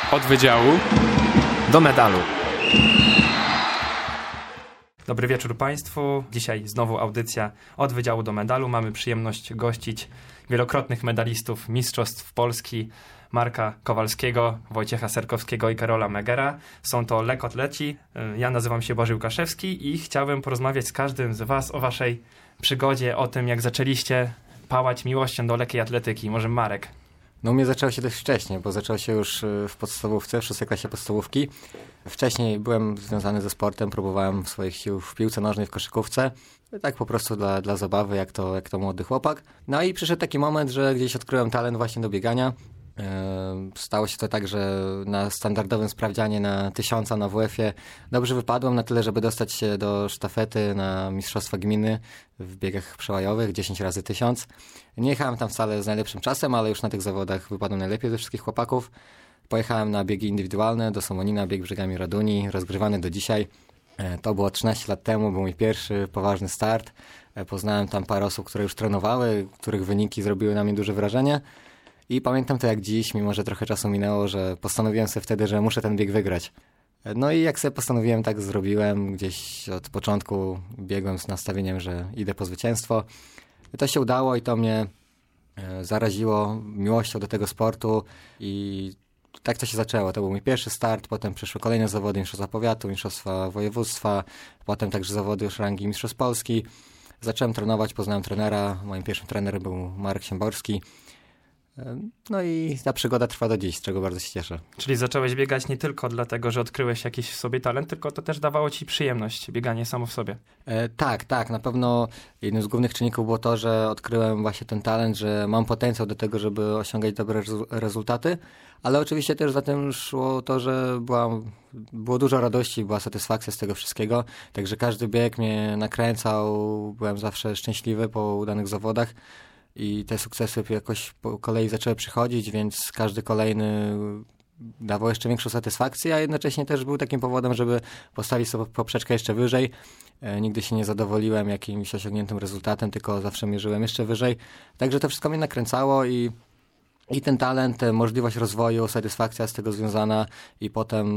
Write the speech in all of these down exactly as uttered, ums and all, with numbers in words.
Od wydziału do medalu. Dobry wieczór Państwu. Dzisiaj znowu audycja Od wydziału do medalu. Mamy przyjemność gościć wielokrotnych medalistów Mistrzostw Polski Marka Kowalskiego, Wojciecha Serkowskiego i Karola Megera. Są to lekkoatleci. Ja nazywam się Boży Łukaszewski i chciałbym porozmawiać z każdym z Was o Waszej przygodzie, o tym, jak zaczęliście pałać miłością do lekkiej atletyki. Może Marek? No u mnie zaczęło się dość wcześnie, bo zaczęło się już w podstawówce, w szóstej klasie podstawówki. Wcześniej byłem związany ze sportem, próbowałem swoich sił w piłce nożnej, w koszykówce. Tak po prostu dla, dla zabawy, jak to, jak to młody chłopak. No i przyszedł taki moment, że gdzieś odkryłem talent właśnie do biegania. Stało się to tak, że na standardowym sprawdzianie na tysiąca na W F-ie dobrze wypadłem na tyle, żeby dostać się do sztafety na mistrzostwa gminy w biegach przełajowych, dziesięć razy tysiąc. Nie jechałem tam wcale z najlepszym czasem, ale już na tych zawodach wypadłem najlepiej ze wszystkich chłopaków. Pojechałem na biegi indywidualne do Somonina, bieg brzegami Raduni, rozgrywany do dzisiaj. To było trzynaście lat temu, był mój pierwszy poważny start. Poznałem tam parę osób, które już trenowały, których wyniki zrobiły na mnie duże wrażenie. I pamiętam to jak dziś, mimo że trochę czasu minęło, że postanowiłem sobie wtedy, że muszę ten bieg wygrać. No i jak sobie postanowiłem, tak zrobiłem. Gdzieś od początku biegłem z nastawieniem, że idę po zwycięstwo. To się udało i to mnie zaraziło miłością do tego sportu i tak to się zaczęło. To był mój pierwszy start, potem przyszły kolejne zawody, mistrzostwa powiatu, mistrzostwa województwa, potem także zawody już rangi mistrzostw Polski. Zacząłem trenować, poznałem trenera. Moim pierwszym trenerem był Marek Siemborski. No i ta przygoda trwa do dziś, z czego bardzo się cieszę. Czyli zacząłeś biegać nie tylko dlatego, że odkryłeś jakiś w sobie talent, tylko to też dawało ci przyjemność, bieganie samo w sobie. E, tak, tak. Na pewno jednym z głównych czynników było to, że odkryłem właśnie ten talent, że mam potencjał do tego, żeby osiągać dobre rezu- rezultaty, ale oczywiście też za tym szło to, że była, było dużo radości, była satysfakcja z tego wszystkiego, także każdy bieg mnie nakręcał, byłem zawsze szczęśliwy po udanych zawodach. I te sukcesy jakoś po kolei zaczęły przychodzić, więc każdy kolejny dawał jeszcze większą satysfakcję, a jednocześnie też był takim powodem, żeby postawić sobie poprzeczkę jeszcze wyżej. Nigdy się nie zadowoliłem jakimś osiągniętym rezultatem, tylko zawsze mierzyłem jeszcze wyżej. Także to wszystko mnie nakręcało i, i ten talent, możliwość rozwoju, satysfakcja z tego związana i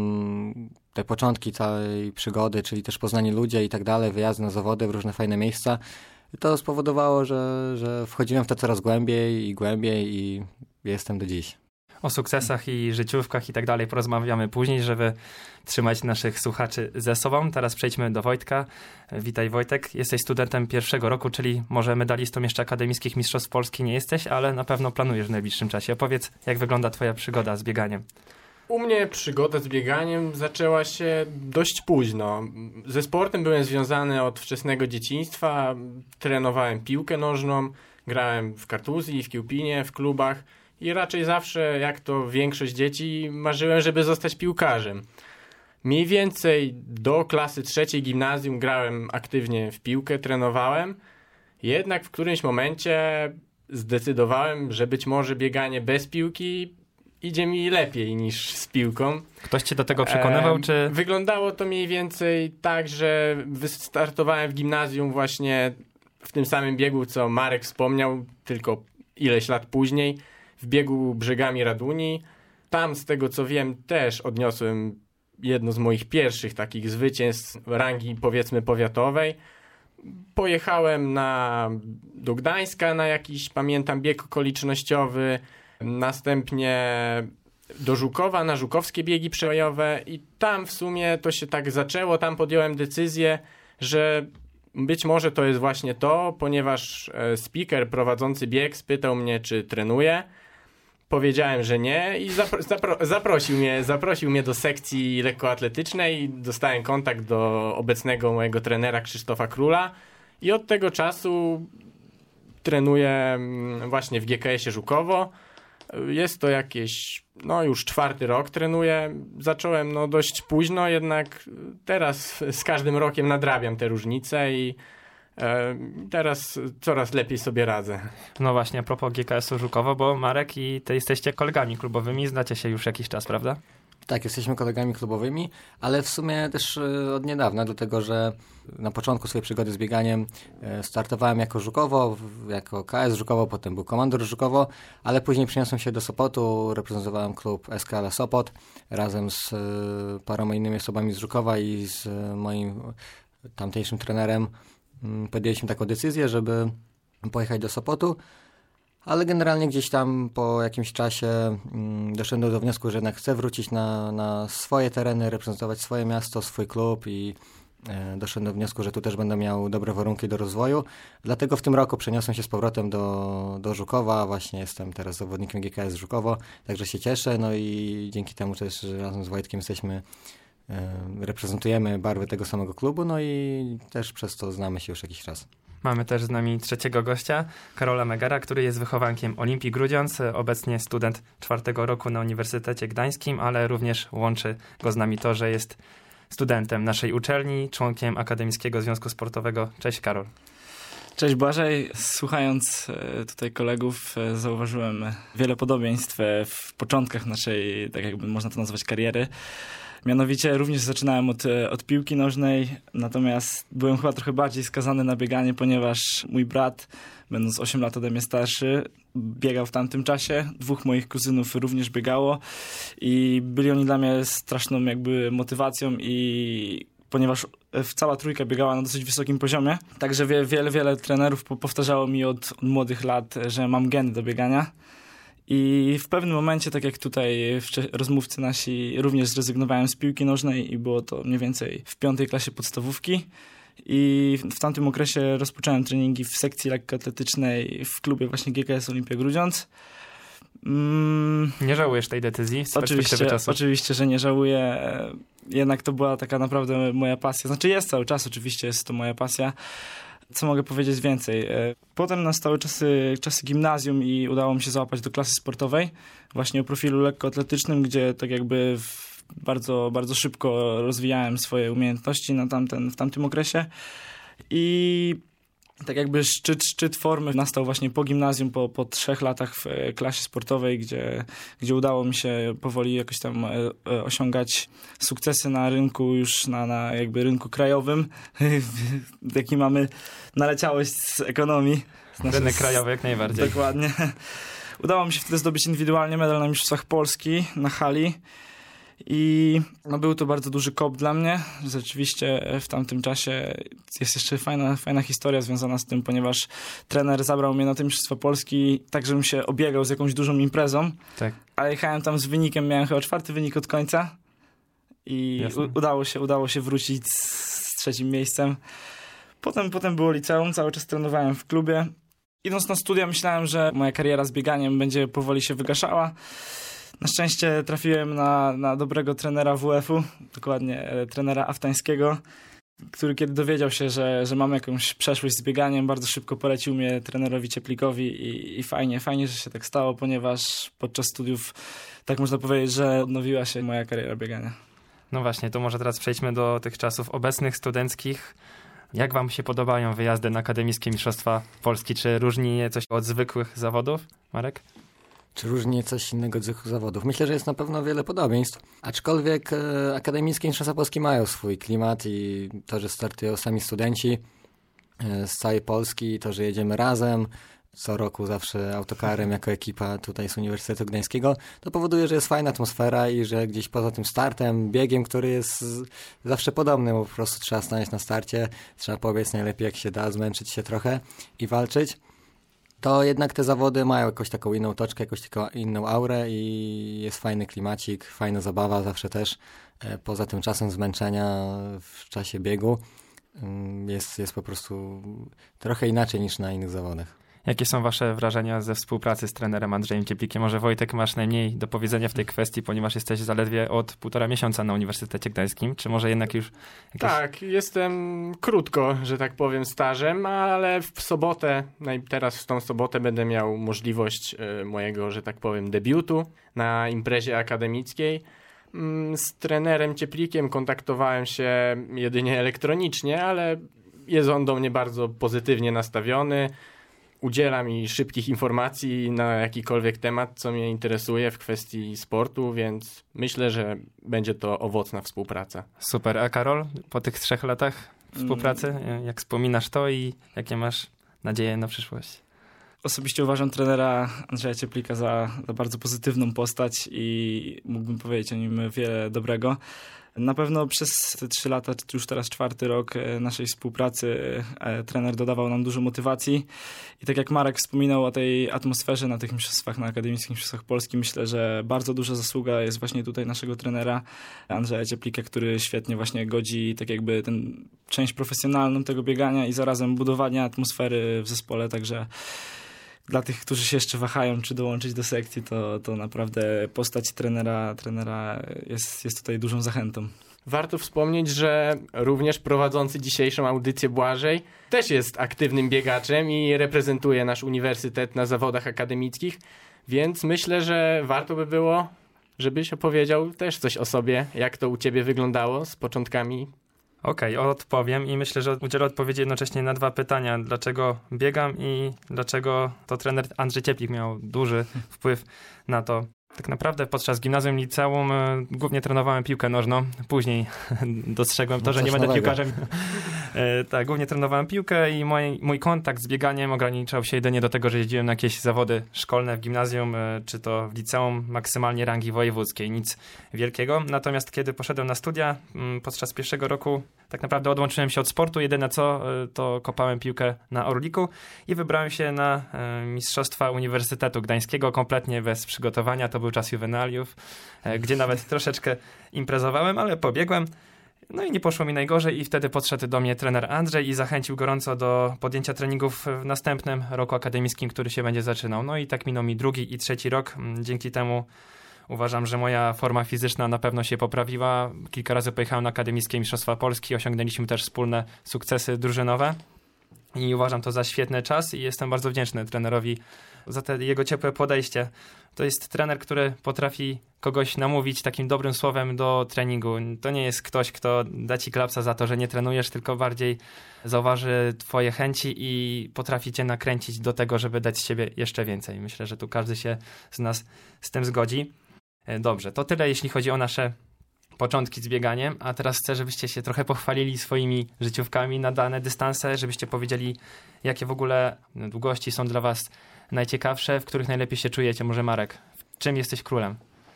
potem te początki całej przygody, czyli też poznanie ludzi i tak dalej, wyjazdy na zawody w różne fajne miejsca. To spowodowało, że, że wchodziłem w to coraz głębiej i głębiej i jestem do dziś. O sukcesach i życiówkach i tak dalej porozmawiamy później, żeby trzymać naszych słuchaczy ze sobą. Teraz przejdźmy do Wojtka. Witaj Wojtek. Jesteś studentem pierwszego roku, czyli może medalistą jeszcze akademickich mistrzostw Polski nie jesteś, ale na pewno planujesz w najbliższym czasie. Opowiedz, jak wygląda twoja przygoda z bieganiem. U mnie przygoda z bieganiem zaczęła się dość późno. Ze sportem byłem związany od wczesnego dzieciństwa. Trenowałem piłkę nożną, grałem w kartuzji, w Kiełpinie, w klubach i raczej zawsze, jak to większość dzieci, marzyłem, żeby zostać piłkarzem. Mniej więcej do klasy trzeciej gimnazjum grałem aktywnie w piłkę, trenowałem. Jednak w którymś momencie zdecydowałem, że być może bieganie bez piłki idzie mi lepiej niż z piłką. Ktoś cię do tego przekonywał, e, czy... Wyglądało to mniej więcej tak, że wystartowałem w gimnazjum właśnie w tym samym biegu, co Marek wspomniał, tylko ileś lat później, w biegu brzegami Raduni. Tam, z tego co wiem, też odniosłem jedno z moich pierwszych takich zwycięstw rangi, powiedzmy, powiatowej. Pojechałem na, do Gdańska na jakiś, pamiętam, bieg okolicznościowy, następnie do Żukowa na żukowskie biegi przełajowe i tam w sumie to się tak zaczęło, tam podjąłem decyzję, że być może to jest właśnie to, ponieważ speaker prowadzący bieg spytał mnie, czy trenuję. Powiedziałem, że nie i zapro- zapro- zaprosił mnie, zaprosił mnie do sekcji lekkoatletycznej, dostałem kontakt do obecnego mojego trenera Krzysztofa Króla i od tego czasu trenuję właśnie w G K S-ie Żukowo. Jest to jakieś, no już czwarty rok trenuję. Zacząłem no dość późno, jednak teraz z każdym rokiem nadrabiam te różnice i e, teraz coraz lepiej sobie radzę. No właśnie, a propos G K S-u Żukowo, bo Marek i ty jesteście kolegami klubowymi, znacie się już jakiś czas, prawda? Tak, jesteśmy kolegami klubowymi, ale w sumie też e, od niedawna, dlatego że na początku swojej przygody z bieganiem e, startowałem jako Żukowo, w, jako K S Żukowo, potem był komandor Żukowo, ale później przeniosłem się do Sopotu, reprezentowałem klub S K L Sopot razem z e, paroma innymi osobami z Żukowa i z e, moim tamtejszym trenerem. M, podjęliśmy taką decyzję, żeby pojechać do Sopotu. Ale generalnie gdzieś tam po jakimś czasie mm, doszedłem do wniosku, że jednak chcę wrócić na, na swoje tereny, reprezentować swoje miasto, swój klub i e, doszedłem do wniosku, że tu też będę miał dobre warunki do rozwoju. Dlatego w tym roku przeniosłem się z powrotem do, do Żukowa. Właśnie jestem teraz zawodnikiem G K S Żukowo, także się cieszę. No i dzięki temu też razem z Wojtkiem jesteśmy, e, reprezentujemy barwy tego samego klubu, no i też przez to znamy się już jakiś czas. Mamy też z nami trzeciego gościa, Karola Megera, który jest wychowankiem Olimpii Grudziądz, obecnie student czwartego roku na Uniwersytecie Gdańskim, ale również łączy go z nami to, że jest studentem naszej uczelni, członkiem Akademickiego Związku Sportowego. Cześć, Karol. Cześć Błażej. Słuchając tutaj kolegów, zauważyłem wiele podobieństw w początkach naszej, tak jakby można to nazwać, kariery. Mianowicie również zaczynałem od, od piłki nożnej, natomiast byłem chyba trochę bardziej skazany na bieganie, ponieważ mój brat, będąc osiem lat ode mnie starszy, biegał w tamtym czasie. Dwóch moich kuzynów również biegało i byli oni dla mnie straszną jakby motywacją, i ponieważ cała trójka biegała na dosyć wysokim poziomie, także wie, wiele, wiele trenerów powtarzało mi od, od młodych lat, że mam geny do biegania. I w pewnym momencie, tak jak tutaj rozmówcy nasi, również zrezygnowałem z piłki nożnej i było to mniej więcej w piątej klasie podstawówki. I w tamtym okresie rozpocząłem treningi w sekcji lekkoatletycznej w klubie właśnie G K S Olimpia Grudziądz. Mm, nie żałujesz tej decyzji z oczywiście, perspektywy czasu? Oczywiście, że nie żałuję. Jednak to była taka naprawdę moja pasja. Znaczy jest cały czas, oczywiście jest to moja pasja. Co mogę powiedzieć więcej? Potem nastały czasy, czasy gimnazjum i udało mi się załapać do klasy sportowej, właśnie o profilu lekkoatletycznym, gdzie tak jakby w bardzo, bardzo szybko rozwijałem swoje umiejętności na tamten, w tamtym okresie. I tak jakby szczyt, szczyt formy nastał właśnie po gimnazjum, po, po trzech latach w klasie sportowej, gdzie, gdzie udało mi się powoli jakoś tam osiągać sukcesy na rynku, już na, na jakby rynku krajowym, jaki mamy naleciałość z ekonomii. Z Rynek krajowy jak najbardziej. Dokładnie. Udało mi się wtedy zdobyć indywidualnie medal na Mistrzostwach Polski na hali. I no, był to bardzo duży kop dla mnie. Rzeczywiście w tamtym czasie jest jeszcze fajna, fajna historia związana z tym, ponieważ trener zabrał mnie na te Mistrzostwa Polski tak, żebym się obiegał z jakąś dużą imprezą. Tak. Ale jechałem tam z wynikiem, miałem chyba czwarty wynik od końca i u- udało się, udało się wrócić z, z trzecim miejscem. Potem, potem było liceum, cały czas trenowałem w klubie. Idąc na studia myślałem, że moja kariera z bieganiem będzie powoli się wygaszała. Na szczęście trafiłem na, na dobrego trenera W F-u, dokładnie e, trenera aftańskiego, który kiedy dowiedział się, że, że mam jakąś przeszłość z bieganiem, bardzo szybko polecił mnie trenerowi Cieplikowi i, i fajnie, fajnie, że się tak stało, ponieważ podczas studiów, tak można powiedzieć, że odnowiła się moja kariera biegania. No właśnie, to może teraz przejdźmy do tych czasów obecnych, studenckich. Jak wam się podobają wyjazdy na Akademickie Mistrzostwa Polski? Czy różni je coś od zwykłych zawodów, Marek? Czy różni coś innego od zwykłych zawodów? Myślę, że jest na pewno wiele podobieństw, aczkolwiek e, Akademickie Mistrzostwa Polski mają swój klimat i to, że startują sami studenci e, z całej Polski, to, że jedziemy razem, co roku zawsze autokarem jako ekipa tutaj z Uniwersytetu Gdańskiego, to powoduje, że jest fajna atmosfera i że gdzieś poza tym startem, biegiem, który jest zawsze podobny, bo po prostu trzeba stanąć na starcie, trzeba pobiec najlepiej jak się da, zmęczyć się trochę i walczyć, to jednak te zawody mają jakąś taką inną toczkę, jakąś taką inną aurę i jest fajny klimacik, fajna zabawa zawsze też. Poza tym czasem zmęczenia w czasie biegu jest, jest po prostu trochę inaczej niż na innych zawodach. Jakie są wasze wrażenia ze współpracy z trenerem Andrzejem Cieplikiem? Może Wojtek, masz najmniej do powiedzenia w tej kwestii, ponieważ jesteś zaledwie od półtora miesiąca na Uniwersytecie Gdańskim, czy może jednak już... Jakieś... Tak, jestem krótko, że tak powiem, stażem, ale w sobotę, teraz w tą sobotę będę miał możliwość y, mojego, że tak powiem, debiutu na imprezie akademickiej. Z trenerem Cieplikiem kontaktowałem się jedynie elektronicznie, ale jest on do mnie bardzo pozytywnie nastawiony. udziela mi szybkich informacji na jakikolwiek temat, co mnie interesuje w kwestii sportu, więc myślę, że będzie to owocna współpraca. Super. A Karol, po tych trzech latach współpracy, jak wspominasz to i jakie masz nadzieje na przyszłość? Osobiście uważam trenera Andrzeja Cieplika za, za bardzo pozytywną postać i mógłbym powiedzieć o nim wiele dobrego. Na pewno przez te trzy lata, czy już teraz czwarty rok naszej współpracy trener dodawał nam dużo motywacji i tak jak Marek wspominał o tej atmosferze na tych mistrzostwach, na akademickich mistrzostwach Polski, myślę, że bardzo duża zasługa jest właśnie tutaj naszego trenera Andrzeja Cieplika, który świetnie właśnie godzi tak jakby ten część profesjonalną tego biegania i zarazem budowania atmosfery w zespole, także dla tych, którzy się jeszcze wahają, czy dołączyć do sekcji, to, to naprawdę postać trenera, trenera jest, jest tutaj dużą zachętą. Warto wspomnieć, że również prowadzący dzisiejszą audycję Błażej też jest aktywnym biegaczem i reprezentuje nasz uniwersytet na zawodach akademickich, więc myślę, że warto by było, żebyś opowiedział też coś o sobie, jak to u ciebie wyglądało z początkami. Okej, okay, odpowiem i myślę, że udzielę odpowiedzi jednocześnie na dwa pytania. Dlaczego biegam i dlaczego to trener Andrzej Cieplik miał duży wpływ na to. Tak naprawdę podczas gimnazjum, liceum y, głównie trenowałem piłkę nożną. Później dostrzegłem to, no że nie będę nowego. piłkarzem. y, tak, głównie trenowałem piłkę i mój, mój kontakt z bieganiem ograniczał się jedynie do tego, że jeździłem na jakieś zawody szkolne w gimnazjum, y, czy to w liceum, maksymalnie rangi wojewódzkiej. Nic wielkiego. Natomiast kiedy poszedłem na studia, y, podczas pierwszego roku tak naprawdę odłączyłem się od sportu. Jedyne co, y, to kopałem piłkę na Orliku i wybrałem się na y, Mistrzostwa Uniwersytetu Gdańskiego kompletnie bez przygotowania. To był czas juwenaliów, gdzie nawet troszeczkę imprezowałem, ale pobiegłem. No i nie poszło mi najgorzej i wtedy podszedł do mnie trener Andrzej i zachęcił gorąco do podjęcia treningów w następnym roku akademickim, który się będzie zaczynał. No i tak minął mi drugi i trzeci rok. Dzięki temu uważam, że moja forma fizyczna na pewno się poprawiła. Kilka razy pojechałem na akademickie mistrzostwa Polski, osiągnęliśmy też wspólne sukcesy drużynowe. I uważam to za świetny czas i jestem bardzo wdzięczny trenerowi za te jego ciepłe podejście. To jest trener, który potrafi kogoś namówić takim dobrym słowem do treningu. To nie jest ktoś, kto da ci klapsa za to, że nie trenujesz, tylko bardziej zauważy twoje chęci i potrafi cię nakręcić do tego, żeby dać z siebie jeszcze więcej. Myślę, że tu każdy się z nas z tym zgodzi. Dobrze, to tyle jeśli chodzi o nasze początki z bieganiem, a teraz chcę, żebyście się trochę pochwalili swoimi życiówkami na dane dystanse, żebyście powiedzieli, jakie w ogóle długości są dla was najciekawsze, w których najlepiej się czujecie. Może Marek, w czym jesteś królem?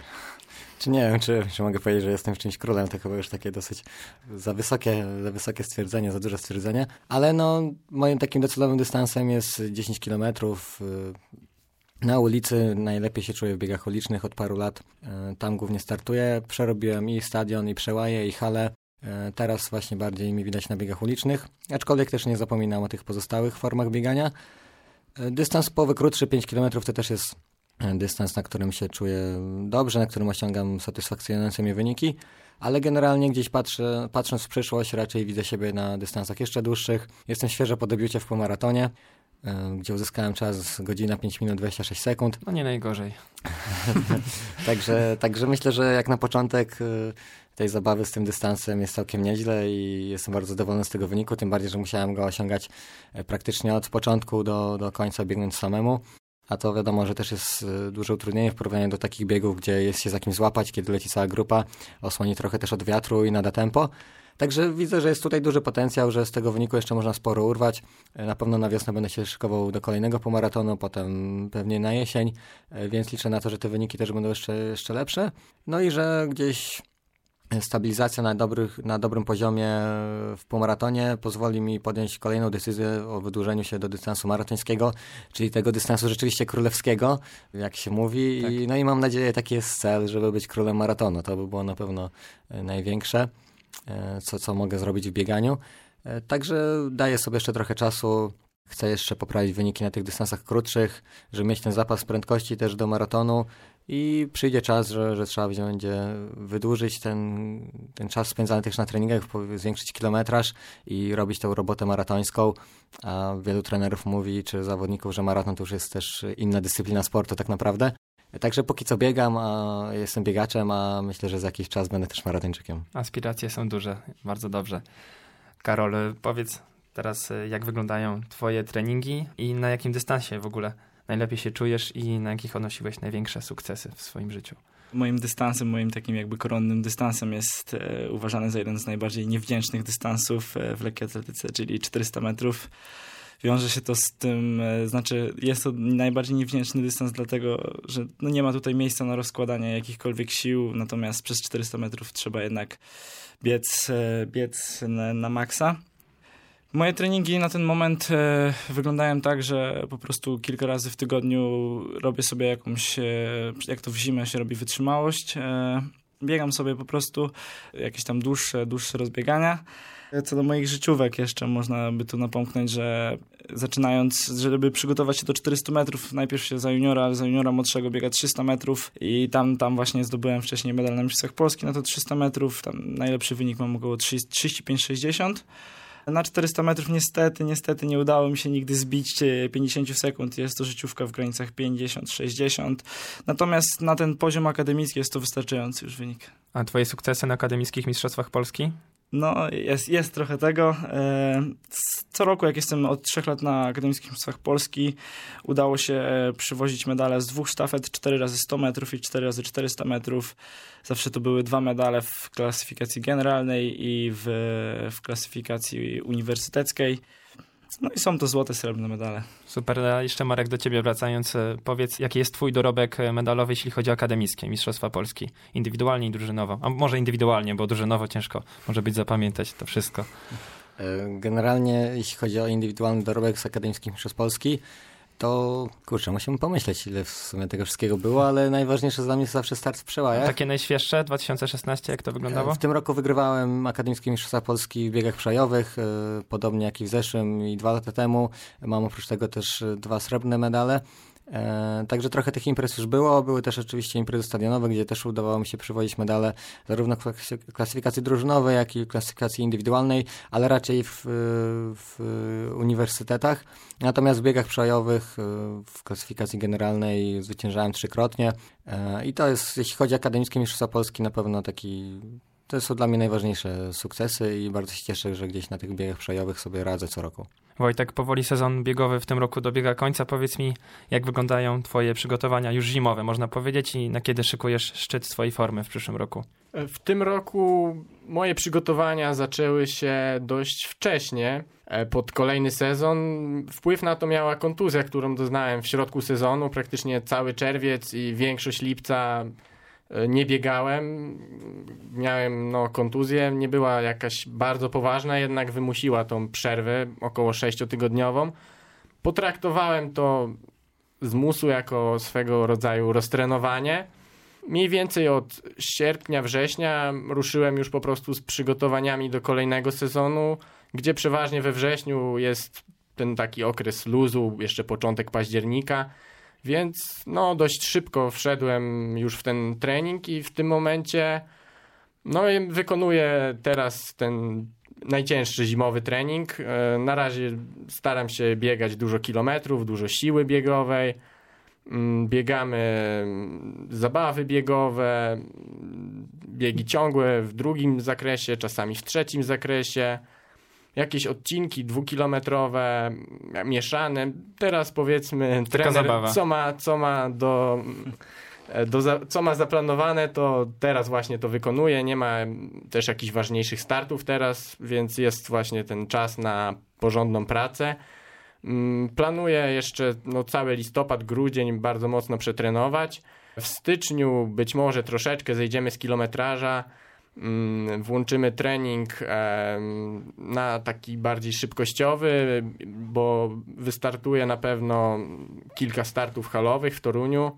Czy nie wiem, czy, czy mogę powiedzieć, że jestem w czymś królem, to chyba już takie dosyć za wysokie, za wysokie stwierdzenie, za duże stwierdzenie, ale no moim takim docelowym dystansem jest dziesięć kilometrów. Na ulicy najlepiej się czuję w biegach ulicznych od paru lat. Tam głównie startuję. Przerobiłem i stadion, i przełaje, i halę. Teraz właśnie bardziej mi widać na biegach ulicznych. Aczkolwiek też nie zapominam o tych pozostałych formach biegania. Dystans połowy krótszy, pięć kilometrów, to też jest dystans, na którym się czuję dobrze, na którym osiągam satysfakcjonujące mnie wyniki. Ale generalnie gdzieś patrzę, patrząc w przyszłość, raczej widzę siebie na dystansach jeszcze dłuższych. Jestem świeżo po debiucie w półmaratonie, gdzie uzyskałem czas godzina pięć minut dwadzieścia sześć sekund. No nie najgorzej. także, także myślę, że jak na początek tej zabawy z tym dystansem jest całkiem nieźle i jestem bardzo zadowolony z tego wyniku, tym bardziej, że musiałem go osiągać praktycznie od początku do, do końca biegnąc samemu. A to wiadomo, że też jest duże utrudnienie w porównaniu do takich biegów, gdzie jest się za kimś złapać, kiedy leci cała grupa, osłoni trochę też od wiatru i nada tempo. Także widzę, że jest tutaj duży potencjał, że z tego wyniku jeszcze można sporo urwać. Na pewno na wiosnę będę się szykował do kolejnego półmaratonu, potem pewnie na jesień, więc liczę na to, że te wyniki też będą jeszcze, jeszcze lepsze. No i że gdzieś stabilizacja na, dobrych, na dobrym poziomie w półmaratonie pozwoli mi podjąć kolejną decyzję o wydłużeniu się do dystansu maratońskiego, czyli tego dystansu rzeczywiście królewskiego, jak się mówi. Tak. I, no i mam nadzieję, taki jest cel, żeby być królem maratonu. To by było na pewno największe, co, co mogę zrobić w bieganiu. Także daję sobie jeszcze trochę czasu. Chcę jeszcze poprawić wyniki na tych dystansach krótszych, żeby mieć ten zapas prędkości też do maratonu i przyjdzie czas, że, że trzeba będzie wydłużyć ten, ten czas spędzany też na treningach, zwiększyć kilometraż i robić tą robotę maratońską, a wielu trenerów mówi, czy zawodników, że maraton to już jest też inna dyscyplina sportu tak naprawdę. Także póki co biegam, a jestem biegaczem, a myślę, że za jakiś czas będę też maratończykiem. Aspiracje są duże, bardzo dobrze. Karol, powiedz, teraz jak wyglądają twoje treningi i na jakim dystansie w ogóle najlepiej się czujesz i na jakich odnosiłeś największe sukcesy w swoim życiu? Moim dystansem, moim takim jakby koronnym dystansem jest e, uważany za jeden z najbardziej niewdzięcznych dystansów e, w lekkiej atletyce, czyli czterysta metrów. Wiąże się to z tym, e, znaczy jest to najbardziej niewdzięczny dystans dlatego, że no nie ma tutaj miejsca na rozkładanie jakichkolwiek sił, natomiast przez czterysta metrów trzeba jednak biec, e, biec na, na maksa. Moje treningi na ten moment e, wyglądają tak, że po prostu kilka razy w tygodniu robię sobie jakąś, e, jak to w zimę się robi, wytrzymałość. E, biegam sobie po prostu jakieś tam dłuższe, dłuższe rozbiegania. Co do moich życiówek jeszcze można by tu napomknąć, że zaczynając, żeby przygotować się do czterystu metrów, najpierw się za juniora, ale za juniora młodszego biega trzysta metrów i tam, tam właśnie zdobyłem wcześniej medal na Mistrzostwach Polski na to trzysta metrów. Tam najlepszy wynik mam około trzydzieści pięć sześćdziesiąt. Na czterysta metrów niestety, niestety nie udało mi się nigdy zbić pięćdziesiąt sekund. Jest to życiówka w granicach pięćdziesiąt sześćdziesiąt. Natomiast na ten poziom akademicki jest to wystarczający już wynik. A twoje sukcesy na akademickich mistrzostwach Polski? No, jest, jest trochę tego. Co roku, jak jestem od trzech lat na akademickich mistrzostwach Polski, udało się przywozić medale z dwóch sztafet, cztery razy sto metrów i cztery razy czterysta metrów. Zawsze to były dwa medale w klasyfikacji generalnej i w, w klasyfikacji uniwersyteckiej. No i są to złote, srebrne medale. Super. A jeszcze Marek, do ciebie wracając, powiedz, jaki jest twój dorobek medalowy, jeśli chodzi o akademickie Mistrzostwa Polski? Indywidualnie i drużynowo. A może indywidualnie, bo drużynowo ciężko może być zapamiętać to wszystko. Generalnie, jeśli chodzi o indywidualny dorobek z akademickich Mistrzostw Polski, to kurczę, musimy pomyśleć, ile w sumie tego wszystkiego było, ale najważniejsze dla mnie jest zawsze start w przełajach. Takie najświeższe, dwa tysiące szesnaście, jak to wyglądało? W tym roku wygrywałem akademickie Mistrzostwa Polski w biegach przełajowych, podobnie jak i w zeszłym i dwa lata temu. Mam oprócz tego też dwa srebrne medale. E, także trochę tych imprez już było. Były też oczywiście imprezy stadionowe, gdzie też udawało mi się przywozić medale zarówno w klasyfikacji drużynowej, jak i w klasyfikacji indywidualnej, ale raczej w, w uniwersytetach. Natomiast w biegach przełajowych, w klasyfikacji generalnej zwyciężałem trzykrotnie. E, I to jest, jeśli chodzi o akademickie Mistrzostwa Polski, na pewno taki... To są dla mnie najważniejsze sukcesy i bardzo się cieszę, że gdzieś na tych biegach przełajowych sobie radzę co roku. Wojtek, powoli sezon biegowy w tym roku dobiega końca. Powiedz mi, jak wyglądają twoje przygotowania już zimowe, można powiedzieć, i na kiedy szykujesz szczyt swojej formy w przyszłym roku? W tym roku moje przygotowania zaczęły się dość wcześnie, pod kolejny sezon. Wpływ na to miała kontuzja, którą doznałem w środku sezonu. Praktycznie cały czerwiec i większość lipca nie biegałem, miałem no, kontuzję, nie była jakaś bardzo poważna, jednak wymusiła tą przerwę około sześciotygodniową. Potraktowałem to z musu jako swego rodzaju roztrenowanie. Mniej więcej od sierpnia, września ruszyłem już po prostu z przygotowaniami do kolejnego sezonu, gdzie przeważnie we wrześniu jest ten taki okres luzu, jeszcze początek października. Więc no dość szybko wszedłem już w ten trening i w tym momencie no wykonuję teraz ten najcięższy zimowy trening. Na razie staram się biegać dużo kilometrów, dużo siły biegowej. Biegamy zabawy biegowe, biegi ciągłe w drugim zakresie, czasami w trzecim zakresie. Jakieś odcinki dwukilometrowe, mieszane. Teraz powiedzmy Taka trener, zabawa. co ma, co ma do, do za, co ma zaplanowane, to teraz właśnie to wykonuje. Nie ma też jakichś ważniejszych startów teraz, więc jest właśnie ten czas na porządną pracę. Planuję jeszcze no, cały listopad, grudzień bardzo mocno przetrenować. W styczniu być może troszeczkę zejdziemy z kilometraża. Włączymy trening na taki bardziej szybkościowy, bo wystartuje na pewno kilka startów halowych w Toruniu.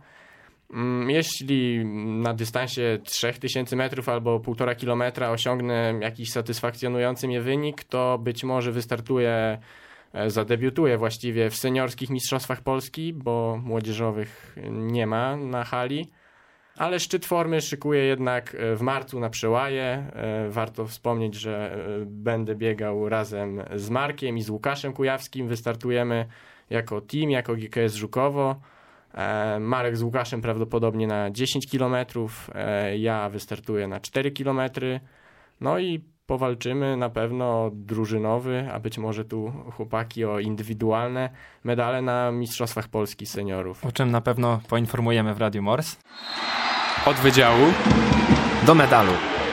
Jeśli na dystansie trzy tysiące metrów albo półtora kilometra osiągnę jakiś satysfakcjonujący mnie wynik, to być może wystartuję, zadebiutuję właściwie w seniorskich mistrzostwach Polski, bo młodzieżowych nie ma na hali. Ale szczyt formy szykuję jednak w marcu na Przełaje. Warto wspomnieć, że będę biegał razem z Markiem i z Łukaszem Kujawskim. Wystartujemy jako team, jako G K S Żukowo. Marek z Łukaszem prawdopodobnie na dziesięć kilometrów. Ja wystartuję na cztery kilometry. No i powalczymy na pewno drużynowy, a być może tu chłopaki o indywidualne medale na Mistrzostwach Polski seniorów. O czym na pewno poinformujemy w Radiu Mors. Od wydziału Do medalu.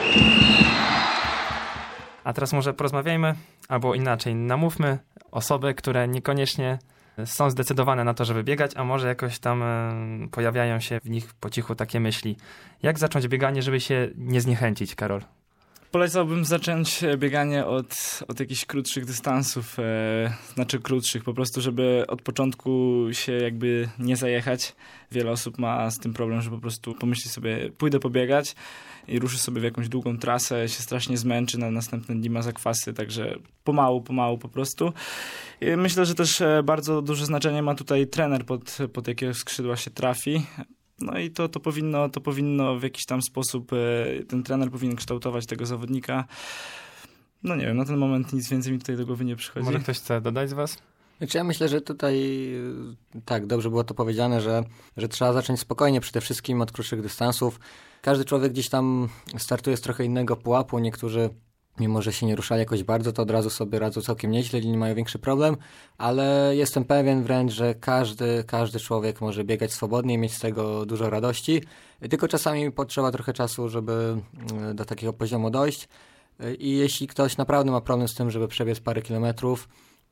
A teraz może porozmawiajmy, albo inaczej, namówmy osoby, które niekoniecznie są zdecydowane na to, żeby biegać, a może jakoś tam e, pojawiają się w nich po cichu takie myśli. Jak zacząć bieganie, żeby się nie zniechęcić, Karol? Polecałbym zacząć bieganie od, od jakichś krótszych dystansów, e, znaczy krótszych, po prostu, żeby od początku się jakby nie zajechać. Wiele osób ma z tym problem, że po prostu pomyśli sobie, pójdę pobiegać i ruszy sobie w jakąś długą trasę, się strasznie zmęczy, na następne dni ma zakwasy, także pomału, pomału po prostu. I myślę, że też bardzo duże znaczenie ma tutaj trener, pod, pod jakiego skrzydła się trafi. No i to, to, powinno, to powinno w jakiś tam sposób, ten trener powinien kształtować tego zawodnika. No nie wiem, na ten moment nic więcej mi tutaj do głowy nie przychodzi. Może ktoś chce dodać z was? Znaczy ja myślę, że tutaj tak, dobrze było to powiedziane, że, że trzeba zacząć spokojnie przede wszystkim od krótszych dystansów. Każdy człowiek gdzieś tam startuje z trochę innego pułapu. Niektórzy, mimo że się nie ruszali jakoś bardzo, to od razu sobie radzą całkiem nieźle i nie mają większy problem, ale jestem pewien wręcz, że każdy, każdy człowiek może biegać swobodnie i mieć z tego dużo radości, tylko czasami potrzeba trochę czasu, żeby do takiego poziomu dojść i jeśli ktoś naprawdę ma problem z tym, żeby przebiec parę kilometrów,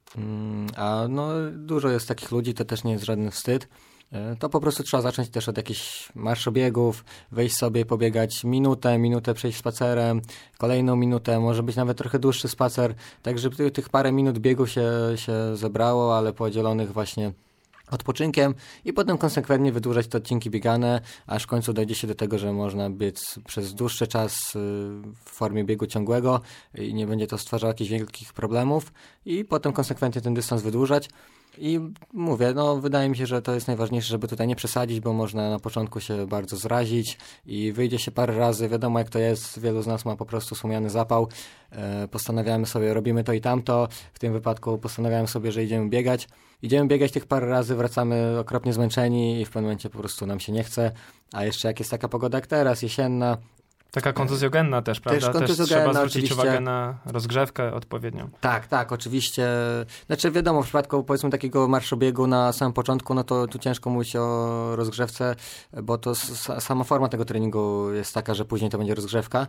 a no dużo jest takich ludzi, to też nie jest żaden wstyd, to po prostu trzeba zacząć też od jakichś marszobiegów, wyjść sobie, pobiegać minutę, minutę przejść spacerem, kolejną minutę, może być nawet trochę dłuższy spacer, tak żeby tych parę minut biegu się, się zebrało, ale podzielonych właśnie odpoczynkiem i potem konsekwentnie wydłużać te odcinki biegane, aż w końcu dojdzie się do tego, że można biec przez dłuższy czas w formie biegu ciągłego i nie będzie to stwarzało jakichś wielkich problemów i potem konsekwentnie ten dystans wydłużać. I mówię, no wydaje mi się, że to jest najważniejsze, żeby tutaj nie przesadzić, bo można na początku się bardzo zrazić i wyjdzie się parę razy, wiadomo jak to jest, wielu z nas ma po prostu słomiany zapał, e, postanawiamy sobie, robimy to i tamto, w tym wypadku postanawiamy sobie, że idziemy biegać, idziemy biegać tych parę razy, wracamy okropnie zmęczeni i w pewnym momencie po prostu nam się nie chce, a jeszcze jak jest taka pogoda jak teraz, jesienna, Taka kontuzjogenna też, prawda? Też, też trzeba zwrócić oczywiście. uwagę na rozgrzewkę odpowiednią. Tak, tak, oczywiście. Znaczy wiadomo, w przypadku powiedzmy takiego marszobiegu na samym początku, no to tu ciężko mówić o rozgrzewce, bo to s- sama forma tego treningu jest taka, że później to będzie rozgrzewka.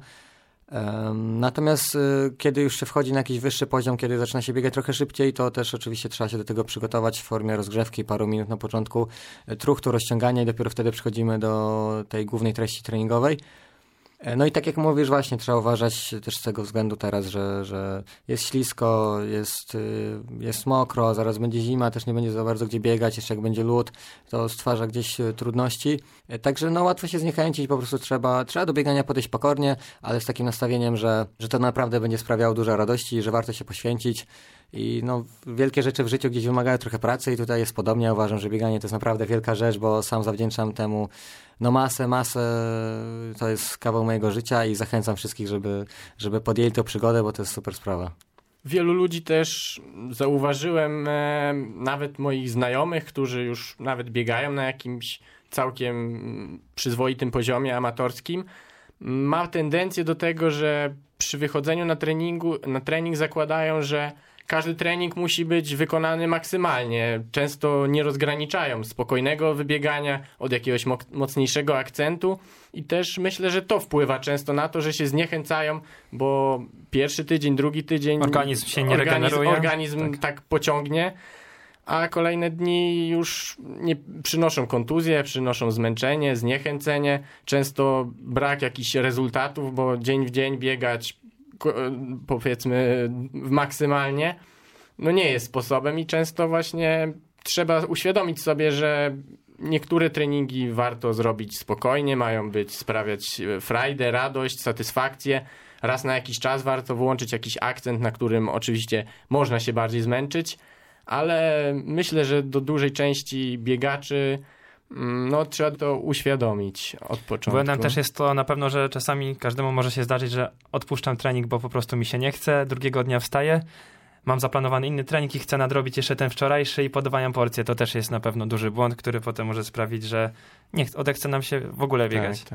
Um, natomiast y, kiedy już się wchodzi na jakiś wyższy poziom, kiedy zaczyna się biegać trochę szybciej, to też oczywiście trzeba się do tego przygotować w formie rozgrzewki, paru minut na początku, truchtu, rozciągania i dopiero wtedy przechodzimy do tej głównej treści treningowej. No i tak jak mówisz, właśnie trzeba uważać też z tego względu teraz, że, że jest ślisko, jest, jest mokro, zaraz będzie zima, też nie będzie za bardzo gdzie biegać, jeszcze jak będzie lód, to stwarza gdzieś trudności. Także no łatwo się zniechęcić, po prostu trzeba, trzeba do biegania podejść pokornie, ale z takim nastawieniem, że, że to naprawdę będzie sprawiało dużo radości, że warto się poświęcić. I no, wielkie rzeczy w życiu gdzieś wymagają trochę pracy i tutaj jest podobnie. Ja uważam, że bieganie to jest naprawdę wielka rzecz, bo sam zawdzięczam temu no masę, masę, to jest kawał mojego życia i zachęcam wszystkich, żeby, żeby podjęli tę przygodę, bo to jest super sprawa. Wielu ludzi też zauważyłem, e, nawet moich znajomych, którzy już nawet biegają na jakimś całkiem przyzwoitym poziomie amatorskim, ma tendencję do tego, że przy wychodzeniu na, treningu, na trening zakładają, że każdy trening musi być wykonany maksymalnie. Często nie rozgraniczają spokojnego wybiegania od jakiegoś mo- mocniejszego akcentu i też myślę, że to wpływa często na to, że się zniechęcają, bo pierwszy tydzień, drugi tydzień Organizm się nie organizm, regeneruje. Organizm tak. tak pociągnie, a kolejne dni już nie przynoszą kontuzje, przynoszą zmęczenie, zniechęcenie, często brak jakichś rezultatów, bo dzień w dzień biegać powiedzmy maksymalnie, no nie jest sposobem i często właśnie trzeba uświadomić sobie, że niektóre treningi warto zrobić spokojnie, mają być, sprawiać frajdę, radość, satysfakcję. Raz na jakiś czas warto włączyć jakiś akcent, na którym oczywiście można się bardziej zmęczyć, ale myślę, że do dużej części biegaczy no trzeba to uświadomić od początku. Błędem też jest to na pewno, że czasami każdemu może się zdarzyć, że odpuszczam trening, bo po prostu mi się nie chce, drugiego dnia wstaję, mam zaplanowany inny trening i chcę nadrobić jeszcze ten wczorajszy i podwajam porcję. To też jest na pewno duży błąd, który potem może sprawić, że nie odechce nam się w ogóle biegać. Tak, tak.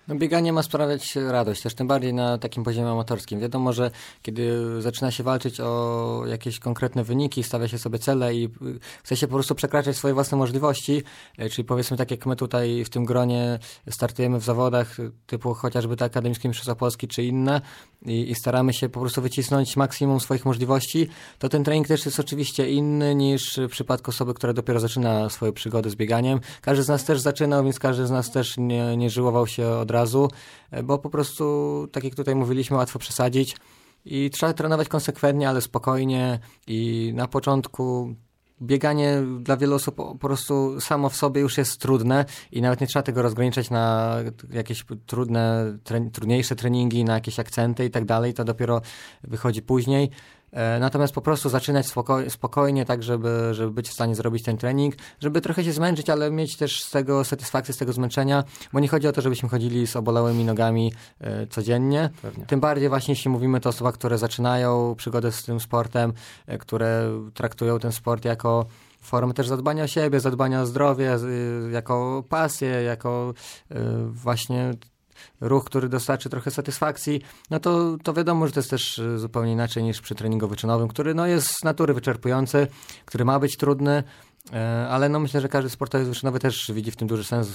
No bieganie ma sprawiać radość, też tym bardziej na takim poziomie amatorskim. Wiadomo, że kiedy zaczyna się walczyć o jakieś konkretne wyniki, stawia się sobie cele i chce się po prostu przekraczać swoje własne możliwości, czyli powiedzmy tak jak my tutaj w tym gronie startujemy w zawodach typu chociażby te akademickie mistrzostwa Polski czy inne i, i staramy się po prostu wycisnąć maksimum swoich możliwości, to ten trening też jest oczywiście inny niż w przypadku osoby, która dopiero zaczyna swoją przygodę z bieganiem. Każdy z nas też zaczynał, więc każdy z nas też nie, nie żyłował się od razu, bo po prostu, tak jak tutaj mówiliśmy, łatwo przesadzić i trzeba trenować konsekwentnie, ale spokojnie i na początku bieganie dla wielu osób po prostu samo w sobie już jest trudne i nawet nie trzeba tego rozgraniczać na jakieś trudne, tre- trudniejsze treningi, na jakieś akcenty i tak dalej, to dopiero wychodzi później. Natomiast po prostu zaczynać spoko- spokojnie, tak żeby, żeby być w stanie zrobić ten trening, żeby trochę się zmęczyć, ale mieć też z tego satysfakcję, z tego zmęczenia, bo nie chodzi o to, żebyśmy chodzili z obolałymi nogami e, codziennie. Pewnie. Tym bardziej właśnie, jeśli mówimy to o osobach, które zaczynają przygodę z tym sportem, e, które traktują ten sport jako formę też zadbania o siebie, zadbania o zdrowie, e, jako pasję, jako e, właśnie ruch, który dostarczy trochę satysfakcji, no to, to wiadomo, że to jest też zupełnie inaczej niż przy treningu wyczynowym, który no jest z natury wyczerpujący, który ma być trudny, ale no myślę, że każdy sportowiec wyczynowy też widzi w tym duży sens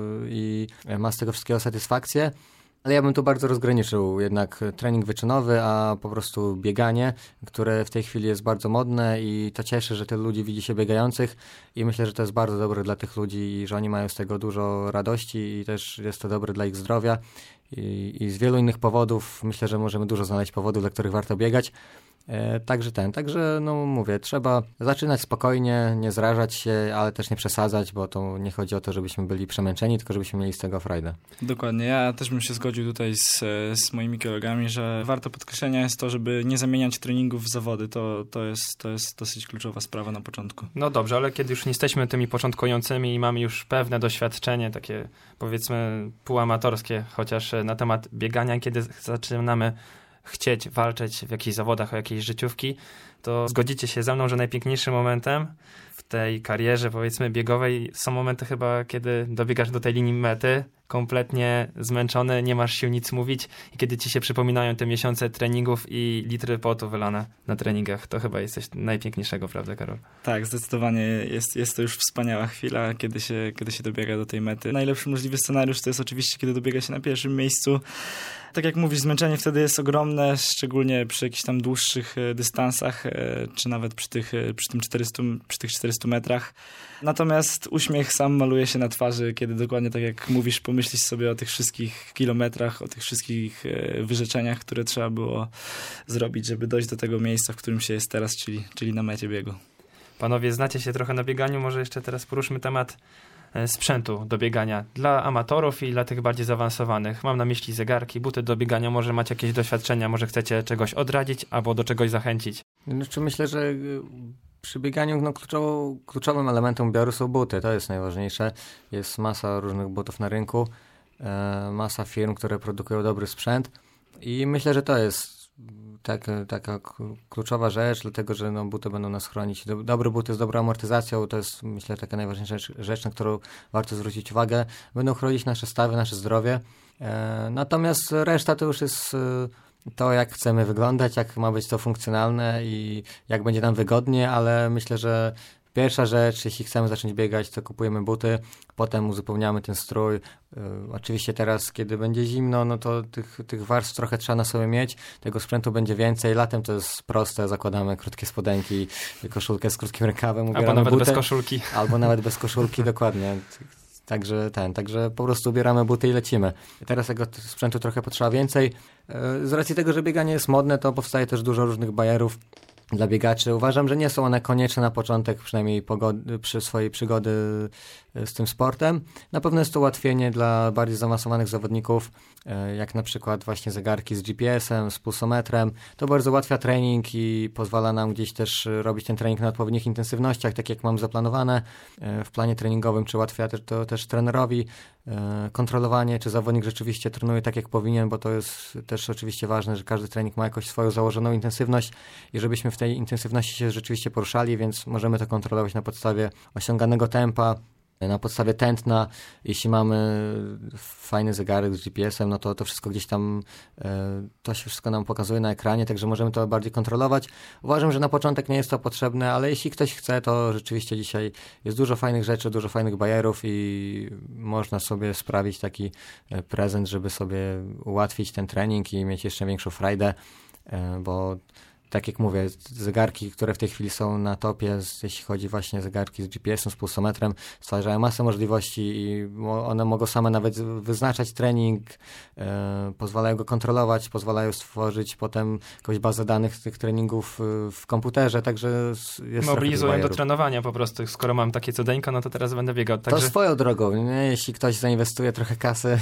i ma z tego wszystkiego satysfakcję. Ale ja bym tu bardzo rozgraniczył jednak trening wyczynowy, a po prostu bieganie, które w tej chwili jest bardzo modne i to cieszy, że tylu ludzi widzi się biegających i myślę, że to jest bardzo dobre dla tych ludzi i że oni mają z tego dużo radości i też jest to dobre dla ich zdrowia i, i z wielu innych powodów myślę, że możemy dużo znaleźć powodów, dla których warto biegać. E, także ten, także no mówię, trzeba zaczynać spokojnie, nie zrażać się, ale też nie przesadzać, bo to nie chodzi o to, żebyśmy byli przemęczeni, tylko żebyśmy mieli z tego frajdę. Dokładnie, ja też bym się zgodził tutaj z, z moimi kolegami, że warto podkreślenia jest to, żeby nie zamieniać treningów w zawody, to, to, jest, to jest dosyć kluczowa sprawa na początku. No dobrze, ale kiedy już nie jesteśmy tymi początkującymi i mamy już pewne doświadczenie, takie powiedzmy półamatorskie, chociaż na temat biegania, kiedy zaczynamy chcieć walczyć w jakichś zawodach o jakiejś życiówki, to zgodzicie się ze mną, że najpiękniejszym momentem w tej karierze, powiedzmy, biegowej są momenty chyba, kiedy dobiegasz do tej linii mety, kompletnie zmęczony, nie masz sił nic mówić i kiedy ci się przypominają te miesiące treningów i litry potu wylane na treningach, to chyba jest coś najpiękniejszego, prawda, Karol? Tak, zdecydowanie jest, jest to już wspaniała chwila, kiedy się, kiedy się dobiega do tej mety. Najlepszy możliwy scenariusz to jest oczywiście, kiedy dobiega się na pierwszym miejscu. Tak jak mówisz, zmęczenie wtedy jest ogromne, szczególnie przy jakichś tam dłuższych dystansach, czy nawet przy tych, przy tym czterystu, przy tych czterystu metrach. Natomiast uśmiech sam maluje się na twarzy, kiedy dokładnie tak jak mówisz, pomyślisz sobie o tych wszystkich kilometrach, o tych wszystkich wyrzeczeniach, które trzeba było zrobić, żeby dojść do tego miejsca, w którym się jest teraz, czyli, czyli na mecie biegu. Panowie, znacie się trochę na bieganiu, może jeszcze teraz poruszmy temat sprzętu do biegania dla amatorów i dla tych bardziej zaawansowanych. Mam na myśli zegarki, buty do biegania, może macie jakieś doświadczenia, może chcecie czegoś odradzić albo do czegoś zachęcić. Znaczy myślę, że przy bieganiu no, kluczową, kluczowym elementem ubioru są buty, to jest najważniejsze. Jest masa różnych butów na rynku, e, masa firm, które produkują dobry sprzęt i myślę, że to jest tak, taka kluczowa rzecz, dlatego że no, buty będą nas chronić. Dobre buty z dobrą amortyzacją to jest, myślę, taka najważniejsza rzecz, rzecz, na którą warto zwrócić uwagę. Będą chronić nasze stawy, nasze zdrowie. E, natomiast reszta to już jest e, to, jak chcemy wyglądać, jak ma być to funkcjonalne i jak będzie nam wygodnie, ale myślę, że pierwsza rzecz, jeśli chcemy zacząć biegać, to kupujemy buty, potem uzupełniamy ten strój. Yy, oczywiście teraz, kiedy będzie zimno, no to tych, tych warstw trochę trzeba na sobie mieć, tego sprzętu będzie więcej. Latem to jest proste, zakładamy krótkie spodenki, koszulkę z krótkim rękawem, ubieramy albo nawet buty, bez koszulki. Albo nawet bez koszulki, dokładnie. Także ten, także po prostu ubieramy buty i lecimy. Teraz tego sprzętu trochę potrzeba więcej. Yy, z racji tego, że bieganie jest modne, to powstaje też dużo różnych bajerów dla biegaczy. Uważam, że nie są one konieczne na początek, przynajmniej pogody, przy swojej przygody z tym sportem. Na pewno jest to ułatwienie dla bardziej zaawansowanych zawodników, jak na przykład właśnie zegarki z G P S-em, z pulsometrem. To bardzo ułatwia trening i pozwala nam gdzieś też robić ten trening na odpowiednich intensywnościach, tak jak mam zaplanowane w planie treningowym, czy ułatwia to też trenerowi kontrolowanie, czy zawodnik rzeczywiście trenuje tak, jak powinien, bo to jest też oczywiście ważne, że każdy trening ma jakąś swoją założoną intensywność i żebyśmy w tej intensywności się rzeczywiście poruszali, więc możemy to kontrolować na podstawie osiąganego tempa, Na podstawie tętna, jeśli mamy fajny zegarek z G P S-em, no to to wszystko gdzieś tam, to się wszystko nam pokazuje na ekranie, także możemy to bardziej kontrolować. Uważam, że na początek nie jest to potrzebne, ale jeśli ktoś chce, to rzeczywiście dzisiaj jest dużo fajnych rzeczy, dużo fajnych bajerów i można sobie sprawić taki prezent, żeby sobie ułatwić ten trening i mieć jeszcze większą frajdę, bo tak jak mówię, zegarki, które w tej chwili są na topie, jeśli chodzi właśnie o zegarki z G P S-em, z pulsometrem, stwarzają masę możliwości i one mogą same nawet wyznaczać trening, e, pozwalają go kontrolować, pozwalają stworzyć potem jakąś bazę danych tych treningów w komputerze, także jest mobilizują do trenowania po prostu. Skoro mam takie cudeńko, no to teraz będę biegał. Także... To swoją drogą, nie? Jeśli ktoś zainwestuje trochę kasy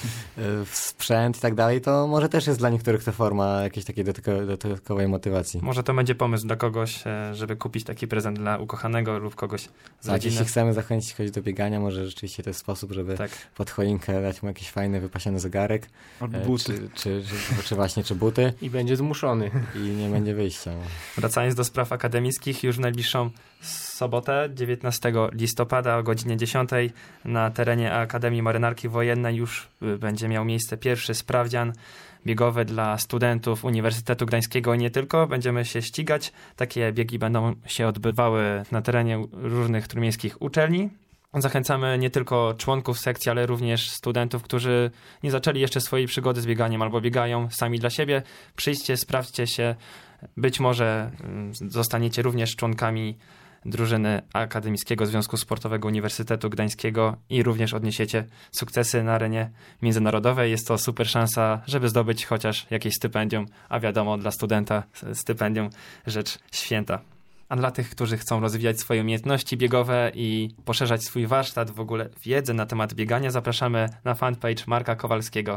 w sprzęt i tak dalej, to może też jest dla niektórych to forma jakiejś takiej dodatkowej motywacji. Może to będzie pomysł dla kogoś, żeby kupić taki prezent dla ukochanego lub kogoś z tak, rodziny. Jeśli chcemy zachęcić kogoś do biegania, może rzeczywiście to jest sposób, żeby tak. pod choinkę dać mu jakiś fajny, wypasiony zegarek. Albo buty. Czy, czy, czy, czy właśnie, czy buty. I będzie zmuszony. I nie będzie wyjścia. Wracając do spraw akademickich, już w najbliższą sobotę, dziewiętnastego listopada o godzinie dziesiątej na terenie Akademii Marynarki Wojennej już będzie miał miejsce pierwszy sprawdzian biegowe dla studentów Uniwersytetu Gdańskiego i nie tylko. Będziemy się ścigać. Takie biegi będą się odbywały na terenie różnych trójmiejskich uczelni. Zachęcamy nie tylko członków sekcji, ale również studentów, którzy nie zaczęli jeszcze swojej przygody z bieganiem albo biegają sami dla siebie. Przyjdźcie, sprawdźcie się. Być może zostaniecie również członkami drużyny Akademickiego Związku Sportowego Uniwersytetu Gdańskiego i również odniesiecie sukcesy na arenie międzynarodowej. Jest to super szansa, żeby zdobyć chociaż jakieś stypendium, a wiadomo, dla studenta stypendium rzecz święta. A dla tych, którzy chcą rozwijać swoje umiejętności biegowe i poszerzać swój warsztat, w ogóle wiedzę na temat biegania, zapraszamy na fanpage Marka Kowalskiego,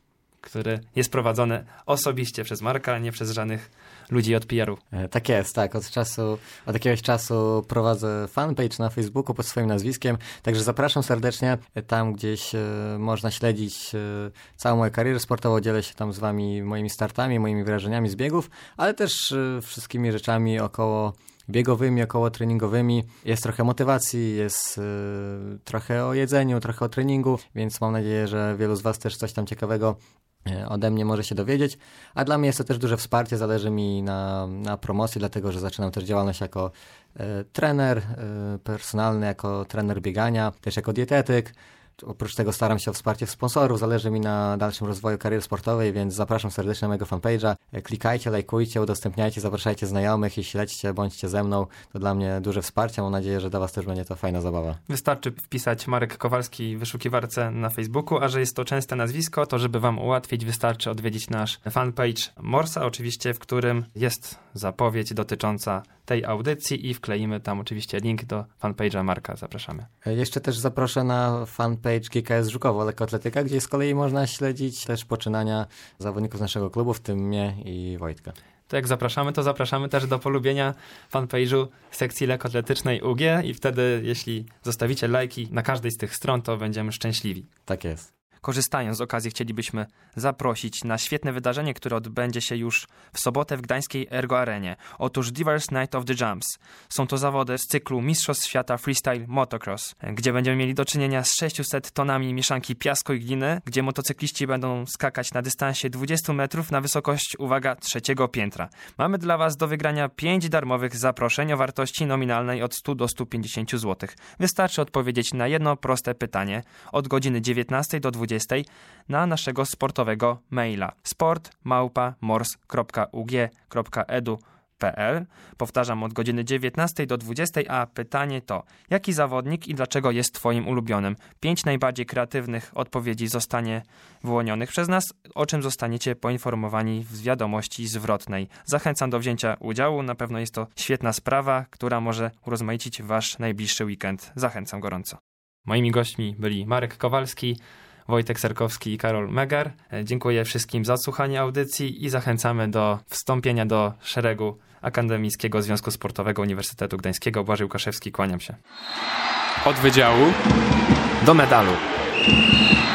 który jest prowadzony osobiście przez Marka, nie przez żadnych ludzi od P R u. Tak jest, tak. Od czasu, od jakiegoś czasu prowadzę fanpage na Facebooku pod swoim nazwiskiem, także zapraszam serdecznie. Tam gdzieś e, można śledzić e, całą moją karierę sportową, dzielę się tam z wami moimi startami, moimi wrażeniami z biegów, ale też e, wszystkimi rzeczami około biegowymi, około treningowymi. Jest trochę motywacji, jest y, trochę o jedzeniu, trochę o treningu, więc mam nadzieję, że wielu z was też coś tam ciekawego y, ode mnie może się dowiedzieć. A dla mnie jest to też duże wsparcie, zależy mi na, na promocji, dlatego że zaczynam też działalność jako y, trener y, personalny, jako trener biegania, też jako dietetyk. Oprócz tego staram się o wsparcie sponsorów, zależy mi na dalszym rozwoju kariery sportowej, więc zapraszam serdecznie na mojego fanpage'a. Klikajcie, lajkujcie, udostępniajcie, zapraszajcie znajomych i śledźcie, bądźcie ze mną. To dla mnie duże wsparcie. Mam nadzieję, że dla was też będzie to fajna zabawa. Wystarczy wpisać Marek Kowalski w wyszukiwarce na Facebooku, a że jest to częste nazwisko, to żeby wam ułatwić, wystarczy odwiedzić nasz fanpage Morsa, oczywiście, w którym jest zapowiedź dotycząca tej audycji i wkleimy tam oczywiście link do fanpage'a Marka. Zapraszamy. Jeszcze też zaproszę na fanpage G K S Żukowo Lekkoatletyka, gdzie z kolei można śledzić też poczynania zawodników naszego klubu, w tym mnie i Wojtka. To jak zapraszamy, to zapraszamy też do polubienia fanpage'u sekcji lekkoatletycznej U G i wtedy, jeśli zostawicie lajki na każdej z tych stron, to będziemy szczęśliwi. Tak jest. Korzystając z okazji chcielibyśmy zaprosić na świetne wydarzenie, które odbędzie się już w sobotę w gdańskiej Ergo Arenie. Otóż Divers Night of the Jumps. Są to zawody z cyklu Mistrzostw Świata Freestyle Motocross, gdzie będziemy mieli do czynienia z sześciuset tonami mieszanki piasku i gliny, gdzie motocykliści będą skakać na dystansie dwudziestu metrów na wysokość, uwaga, trzeciego piętra. Mamy dla was do wygrania pięć darmowych zaproszeń o wartości nominalnej od stu do stu pięćdziesięciu złotych. Wystarczy odpowiedzieć na jedno proste pytanie od godziny dziewiętnastej do dwudziestej na naszego sportowego maila sport małpa mors kropka u g kropka e d u kropka p l. Powtarzam, od godziny dziewiętnastej do dwudziestej, a pytanie to, jaki zawodnik i dlaczego jest twoim ulubionym? Pięć najbardziej kreatywnych odpowiedzi zostanie wyłonionych przez nas, o czym zostaniecie poinformowani w wiadomości zwrotnej. Zachęcam do wzięcia udziału, na pewno jest to świetna sprawa, która może urozmaicić wasz najbliższy weekend. Zachęcam gorąco. Moimi gośćmi byli Marek Kowalski, Wojtek Serkowski i Karol Megar. Dziękuję wszystkim za słuchanie audycji i zachęcamy do wstąpienia do szeregu Akademickiego Związku Sportowego Uniwersytetu Gdańskiego. Błażej Łukaszewski, kłaniam się. Od wydziału do medalu.